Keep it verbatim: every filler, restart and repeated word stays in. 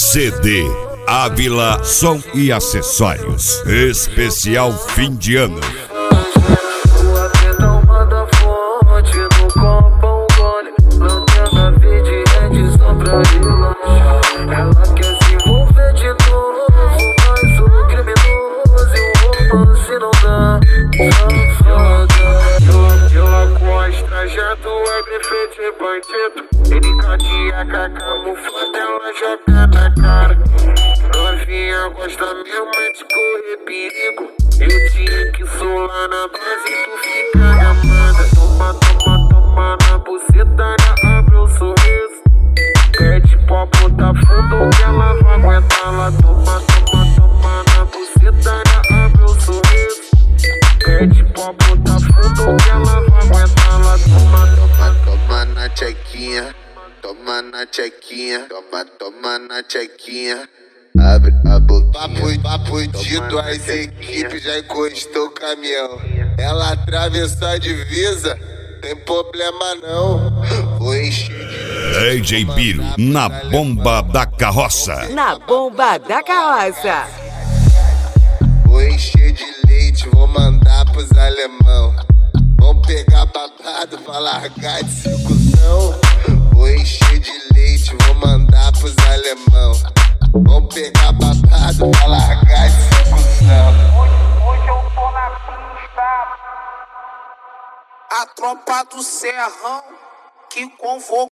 C D Ávila Som e Acessórios. Especial fim de ano. Ela quer se envolver de novo, mas o criminoso e o romance não dá. Eu aposto, trajeto é grife de bandido. Ele cadia com a camuflada, ela joga na cara. Novinha gosta mesmo é de correr perigo. Eu tinha que solar na base e tu fica gamada. Toma, toma, toma na buceta, abre o sorriso. Pede pra botar fundo que ela vai aguentar. Lá toma, toma, toma na buceta, abre o sorriso. Pede pra botar fundo que ela vai aguentar. Lá toma, toma, toma na tchequinha, toma na tchequinha, toma, toma na tchequinha. Abre a boquinha. Papo, papo de duas equipes, já encostou o caminhão. Ela atravessou a divisa, tem problema não. Vou encher de D J Biro na bomba da carroça. Na bomba da carroça. Vou encher de leite, vou mandar pros alemão. Vão pegar babado pra largar de circunção. Vou encher de leite, vou mandar pros alemão. Vão pegar babado pra largar de circunção. Hoje eu tô na pista. A tropa do Serrão que convocou.